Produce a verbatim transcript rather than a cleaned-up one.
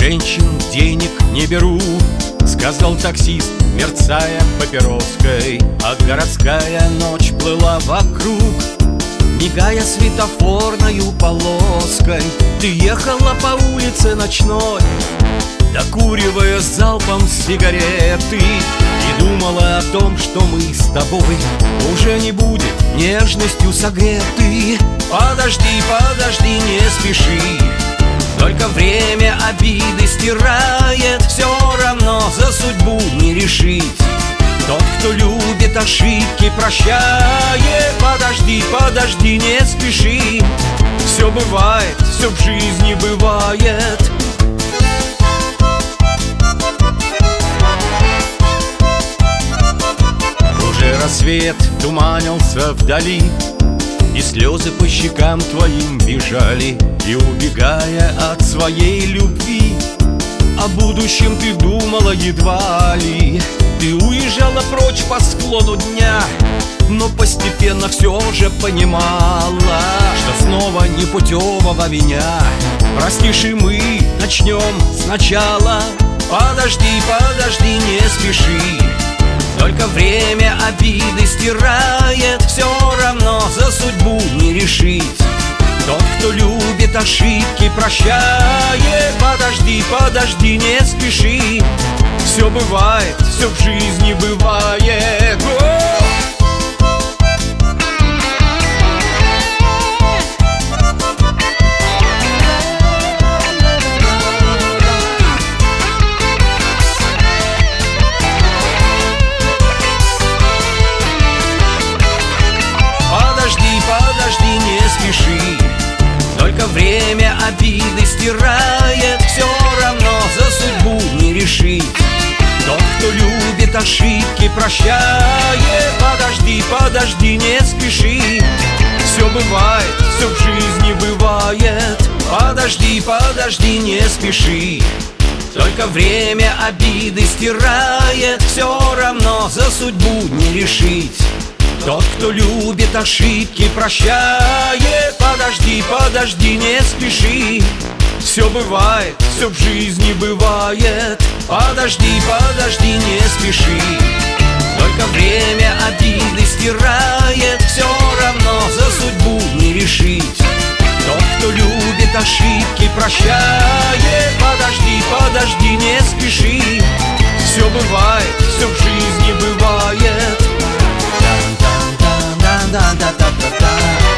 женщин денег не беру, сказал таксист, мерцая папироской. А городская ночь плыла вокруг, мигая светофорною полоской. Ты ехала по улице ночной, докуривая залпом сигареты, и думала о том, что мы с тобой уже не будем нежностью согреты. Подожди, подожди, не спеши, только время обиды стирает. Все равно за судьбу не решить. Тот, кто любит, ошибки прощает. Подожди, подожди, не спеши, все бывает, все в жизни бывает. Уже рассвет туманился вдали, и слезы по щекам твоим бежали. И убегая от своей любви, о будущем ты думала едва ли. Ты уезжала прочь по склону дня, но постепенно все же понимала, что снова непутевого меня простишь, и мы начнем сначала. Подожди, подожди, не спеши, только время обиды стирает. Все равно за судьбу не решить. Тот, кто любит, ошибки прощает. Подожди, подожди, не спеши, все бывает, все в жизни бывает. Подожди, не спеши, только время обиды стирает. Все равно за судьбу не решить. Тот, кто любит, ошибки прощает. Подожди, подожди, не спеши, все бывает, все в жизни бывает. Подожди, подожди, не спеши, только время обиды стирает. Все равно за судьбу не решить. Тот, кто любит, ошибки прощает. Подожди, подожди, не спеши, все бывает, все в жизни бывает. Подожди, подожди, не спеши, только время обиды стирает. Все равно за судьбу не решить. Тот, кто любит, ошибки прощает. Подожди, подожди, не спеши, все бывает, все в жизни бывает. Да-да-да-да-да-да-да.